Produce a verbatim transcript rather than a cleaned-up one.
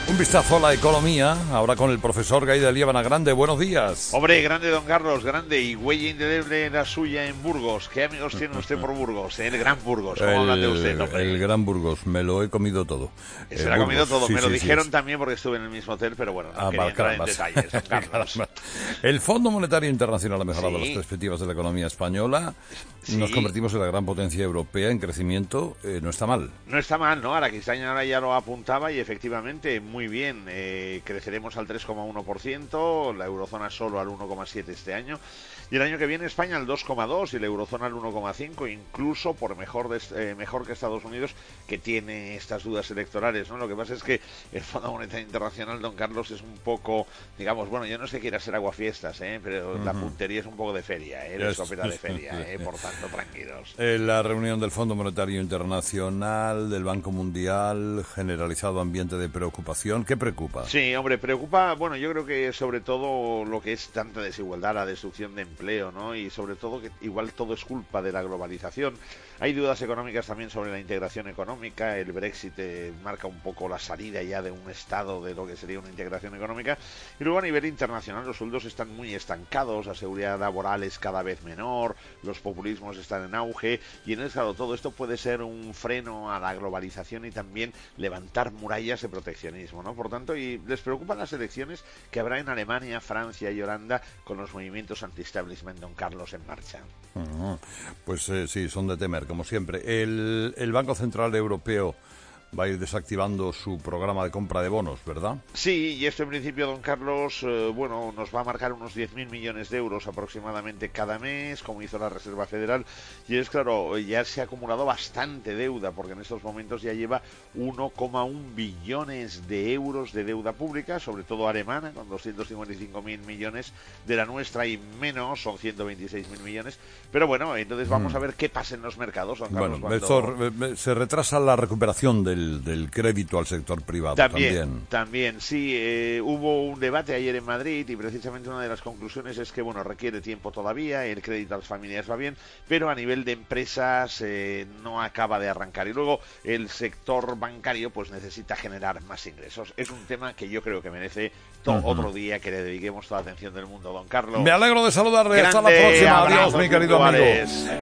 Un vistazo a la economía, ahora con el profesor Gaida Liébana. Grande, buenos días. Hombre, grande don Carlos, grande, y huella indeleble la suya en Burgos. ¿Qué amigos tiene usted por Burgos? El Gran Burgos, ¿cómo habla de usted, hombre? El Gran Burgos, me lo he comido todo. Se eh, lo ha comido todo, sí, me lo sí, dijeron sí, también porque estuve en el mismo hotel, pero bueno, no ah, quería entrar en carambas. detalles, don Carlos. El Fondo Monetario Internacional ha mejorado Sí. las perspectivas de la economía española. Sí. Nos convertimos en la gran potencia europea en crecimiento. Eh, no está mal. No está mal, ¿no? Ahora que ahora ya lo apuntaba y efectivamente muy bien. Eh, creceremos al tres coma uno por ciento, la eurozona solo al uno coma siete por ciento este año. Y el año que viene España al dos coma dos por ciento y la eurozona al uno coma cinco por ciento, incluso por mejor, de, eh, mejor que Estados Unidos, que tiene estas dudas electorales, ¿no? Lo que pasa es que el Fondo Monetario Internacional, don Carlos, es un poco, digamos, bueno, yo no sé que quiera ser aguafiestas, ¿eh? Pero uh-huh. La puntería es un poco de feria, ¿eh? La escopeta de feria, ¿eh? Por tanto, tranquilos. Eh, la reunión del Fondo Monetario Internacional, del Banco Mundial, generalizado ambiente de preocupación. ¿Qué preocupa? Sí, hombre, preocupa, bueno, yo creo que sobre todo lo que es tanta desigualdad, la destrucción de empleo, ¿no? Y sobre todo que igual todo es culpa de la globalización. Hay dudas económicas también sobre la integración económica. El Brexit eh, marca un poco la salida ya de un estado de lo que sería una integración económica. Y luego a nivel internacional los sueldos están muy estancados, la seguridad laboral es cada vez menor, los populismos están en auge y entonces, claro, todo esto puede ser un freno a la globalización y también levantar murallas de proteccionismo, ¿no? Por tanto, y les preocupan las elecciones que habrá en Alemania, Francia y Holanda con los movimientos anti-establishment, don Carlos, en marcha. Uh-huh. Pues eh, sí, son de temer, como siempre. El, el Banco Central Europeo va a ir desactivando su programa de compra de bonos, ¿verdad? Sí, y esto en principio, don Carlos, eh, bueno, nos va a marcar unos diez mil millones de euros aproximadamente cada mes, como hizo la Reserva Federal, y es claro, ya se ha acumulado bastante deuda, porque en estos momentos ya lleva uno coma uno billones de euros de deuda pública, sobre todo alemana, con doscientos cincuenta y cinco mil millones, de la nuestra y menos, son ciento veintiséis mil millones, pero bueno, entonces vamos mm. a ver qué pasa en los mercados, don Carlos. Bueno, cuando... esto, se retrasa la recuperación del del crédito al sector privado también. También, también sí. Eh, hubo un debate ayer en Madrid y precisamente una de las conclusiones es que, bueno, requiere tiempo todavía, el crédito a las familias va bien, pero a nivel de empresas eh, no acaba de arrancar. Y luego el sector bancario pues necesita generar más ingresos. Es un tema que yo creo que merece todo uh-huh. otro día que le dediquemos toda la atención del mundo, don Carlos. Me alegro de saludarle. Hasta la próxima. Adiós, mi querido amigo.